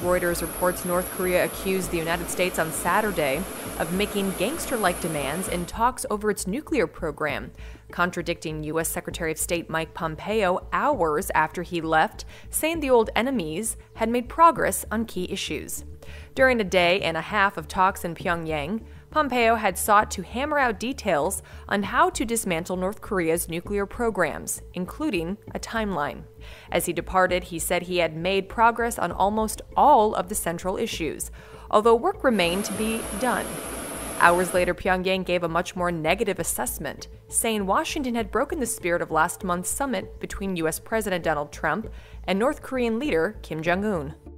Reuters reports North Korea accused the United States on Saturday of making gangster-like demands in talks over its nuclear program, contradicting U.S. Secretary of State Mike Pompeo hours after he left, saying the old enemies had made progress on key issues. During a day and a half of talks in Pyongyang, Pompeo had sought to hammer out details on how to dismantle North Korea's nuclear programs, including a timeline. As he departed, he said he had made progress on almost all of the central issues, although work remained to be done. Hours later, Pyongyang gave a much more negative assessment, saying Washington had broken the spirit of last month's summit between U.S. President Donald Trump and North Korean leader Kim Jong-un.